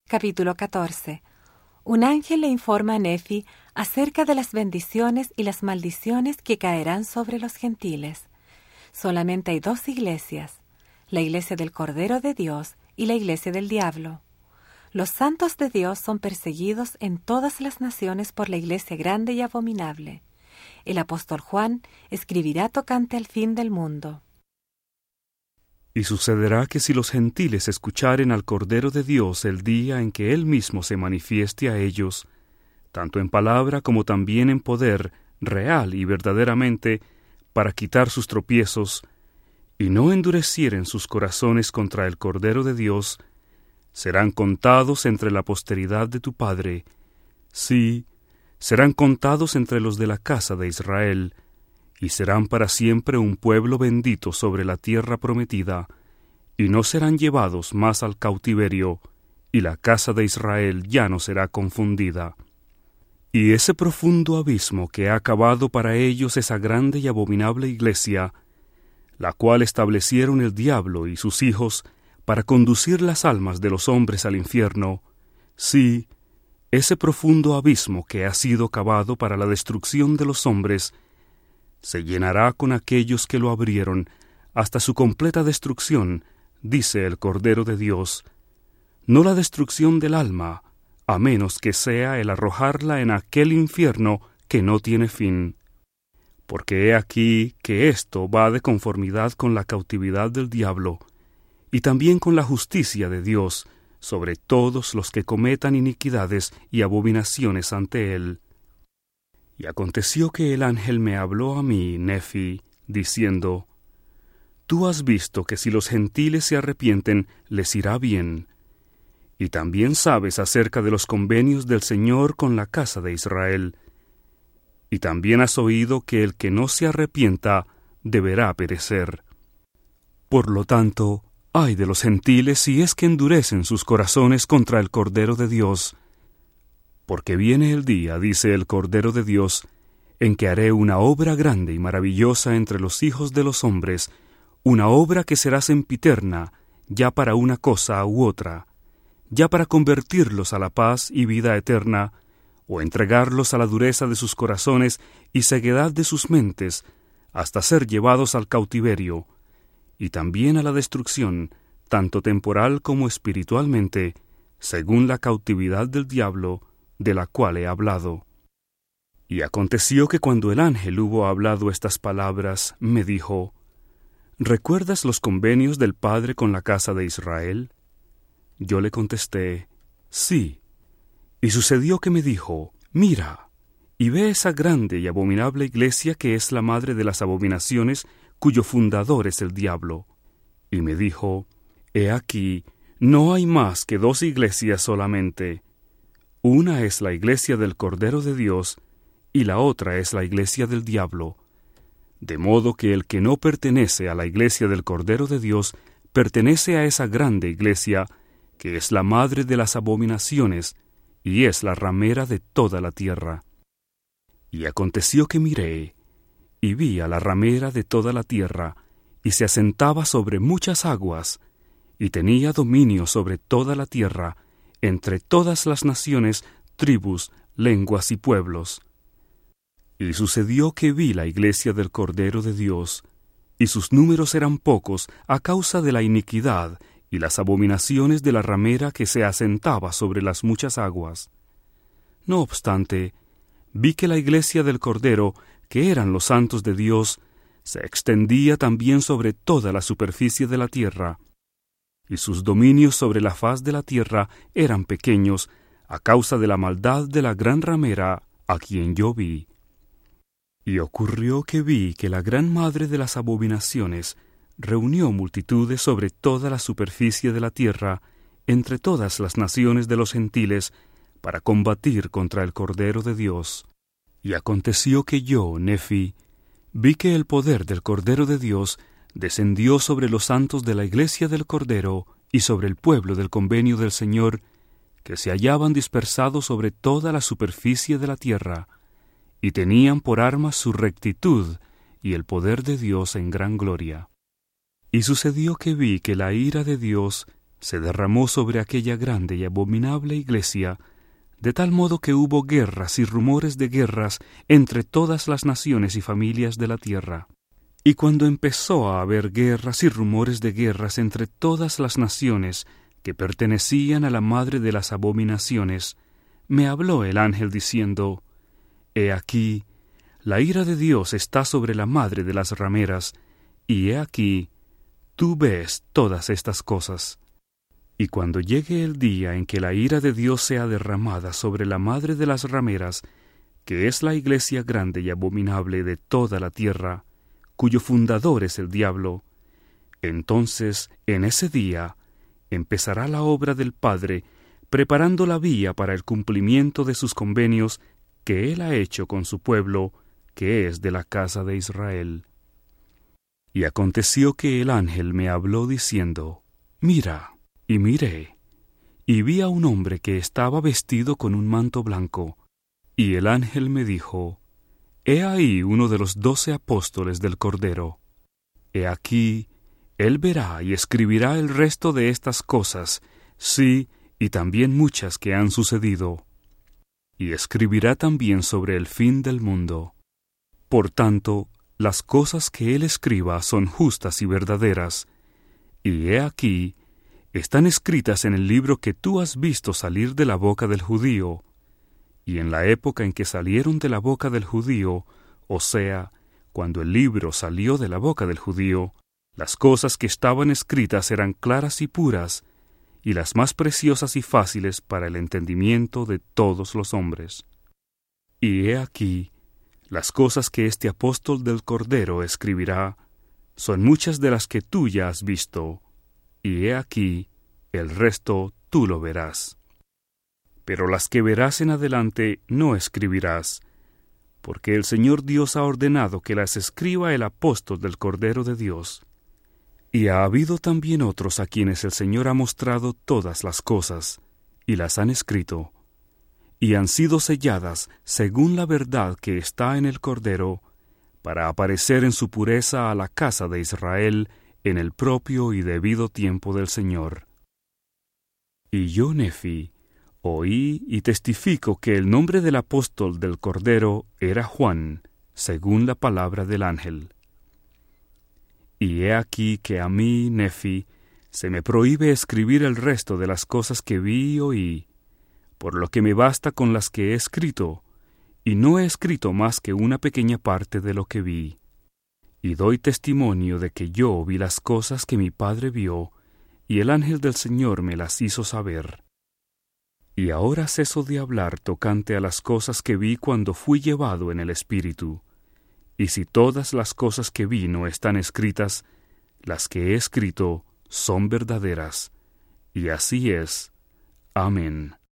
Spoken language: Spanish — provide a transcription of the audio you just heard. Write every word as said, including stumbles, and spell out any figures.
Capítulo catorce. Un ángel le informa a Nefi acerca de las bendiciones y las maldiciones que caerán sobre los gentiles. Solamente hay dos iglesias, la iglesia del Cordero de Dios y la iglesia del diablo. Los santos de Dios son perseguidos en todas las naciones por la iglesia grande y abominable. El apóstol Juan escribirá tocante al fin del mundo. Y sucederá que si los gentiles escucharen al Cordero de Dios el día en que Él mismo se manifieste a ellos, tanto en palabra como también en poder, real y verdaderamente, para quitar sus tropiezos, y no endurecieren sus corazones contra el Cordero de Dios, serán contados entre la posteridad de tu Padre, sí, serán contados entre los de la casa de Israel, y serán para siempre un pueblo bendito sobre la tierra prometida, y no serán llevados más al cautiverio, y la casa de Israel ya no será confundida. Y ese profundo abismo que ha acabado para ellos esa grande y abominable iglesia, la cual establecieron el diablo y sus hijos para conducir las almas de los hombres al infierno, sí, ese profundo abismo que ha sido cavado para la destrucción de los hombres, se llenará con aquellos que lo abrieron hasta su completa destrucción, dice el Cordero de Dios, no la destrucción del alma, a menos que sea el arrojarla en aquel infierno que no tiene fin. Porque he aquí que esto va de conformidad con la cautividad del diablo, y también con la justicia de Dios, sobre todos los que cometan iniquidades y abominaciones ante él. Y aconteció que el ángel me habló a mí, Nefi, diciendo, Tú has visto que si los gentiles se arrepienten, les irá bien. Y también sabes acerca de los convenios del Señor con la casa de Israel. Y también has oído que el que no se arrepienta deberá perecer. Por lo tanto, ay de los gentiles si es que endurecen sus corazones contra el Cordero de Dios. Porque viene el día, dice el Cordero de Dios, en que haré una obra grande y maravillosa entre los hijos de los hombres, una obra que será sempiterna, ya para una cosa u otra, ya para convertirlos a la paz y vida eterna, o entregarlos a la dureza de sus corazones y ceguedad de sus mentes, hasta ser llevados al cautiverio, y también a la destrucción, tanto temporal como espiritualmente, según la cautividad del diablo, de la cual he hablado. Y aconteció que cuando el ángel hubo hablado estas palabras, me dijo, ¿Recuerdas los convenios del Padre con la casa de Israel? Yo le contesté, sí. Y sucedió que me dijo, mira, y ve esa grande y abominable iglesia que es la madre de las abominaciones, cuyo fundador es el diablo. Y me dijo, he aquí, no hay más que dos iglesias solamente. Una es la iglesia del Cordero de Dios, y la otra es la iglesia del diablo. De modo que el que no pertenece a la iglesia del Cordero de Dios, pertenece a esa grande iglesia, que es la madre de las abominaciones, y es la ramera de toda la tierra. Y aconteció que miré, y vi a la ramera de toda la tierra, y se asentaba sobre muchas aguas, y tenía dominio sobre toda la tierra, entre todas las naciones, tribus, lenguas y pueblos. Y sucedió que vi la iglesia del Cordero de Dios, y sus números eran pocos a causa de la iniquidad y las abominaciones de la ramera que se asentaba sobre las muchas aguas. No obstante, vi que la iglesia del Cordero, que eran los santos de Dios, se extendía también sobre toda la superficie de la tierra, y sus dominios sobre la faz de la tierra eran pequeños a causa de la maldad de la gran ramera a quien yo vi. Y ocurrió que vi que la gran madre de las abominaciones reunió multitudes sobre toda la superficie de la tierra, entre todas las naciones de los gentiles, para combatir contra el Cordero de Dios. Y aconteció que yo, Nefi, vi que el poder del Cordero de Dios descendió sobre los santos de la iglesia del Cordero y sobre el pueblo del convenio del Señor, que se hallaban dispersados sobre toda la superficie de la tierra, y tenían por armas su rectitud y el poder de Dios en gran gloria. Y sucedió que vi que la ira de Dios se derramó sobre aquella grande y abominable iglesia, de tal modo que hubo guerras y rumores de guerras entre todas las naciones y familias de la tierra. Y cuando empezó a haber guerras y rumores de guerras entre todas las naciones que pertenecían a la madre de las abominaciones, me habló el ángel diciendo: He aquí, la ira de Dios está sobre la madre de las rameras, y he aquí, tú ves todas estas cosas. Y cuando llegue el día en que la ira de Dios sea derramada sobre la madre de las rameras, que es la iglesia grande y abominable de toda la tierra, cuyo fundador es el diablo, entonces, en ese día, empezará la obra del Padre, preparando la vía para el cumplimiento de sus convenios que Él ha hecho con su pueblo, que es de la casa de Israel. Y aconteció que el ángel me habló diciendo: Mira. Y miré, y vi a un hombre que estaba vestido con un manto blanco, y el ángel me dijo: He ahí uno de los doce apóstoles del Cordero. He aquí, él verá y escribirá el resto de estas cosas, sí, y también muchas que han sucedido. Y escribirá también sobre el fin del mundo. Por tanto, las cosas que él escriba son justas y verdaderas, y he aquí, están escritas en el libro que tú has visto salir de la boca del judío, y en la época en que salieron de la boca del judío, o sea, cuando el libro salió de la boca del judío, las cosas que estaban escritas eran claras y puras, y las más preciosas y fáciles para el entendimiento de todos los hombres. Y he aquí, las cosas que este apóstol del Cordero escribirá, son muchas de las que tú ya has visto, y he aquí, el resto tú lo verás. Pero las que verás en adelante no escribirás, porque el Señor Dios ha ordenado que las escriba el apóstol del Cordero de Dios. Y ha habido también otros a quienes el Señor ha mostrado todas las cosas, y las han escrito, y han sido selladas según la verdad que está en el Cordero, para aparecer en su pureza a la casa de Israel en el propio y debido tiempo del Señor. Y yo, Nefi, oí y testifico que el nombre del apóstol del Cordero era Juan, según la palabra del ángel. Y he aquí que a mí, Nefi, se me prohíbe escribir el resto de las cosas que vi y oí, por lo que me basta con las que he escrito, y no he escrito más que una pequeña parte de lo que vi. Y doy testimonio de que yo vi las cosas que mi Padre vio, y el ángel del Señor me las hizo saber. Y ahora ceso de hablar tocante a las cosas que vi cuando fui llevado en el Espíritu. Y si todas las cosas que vi no están escritas, las que he escrito son verdaderas. Y así es. Amén.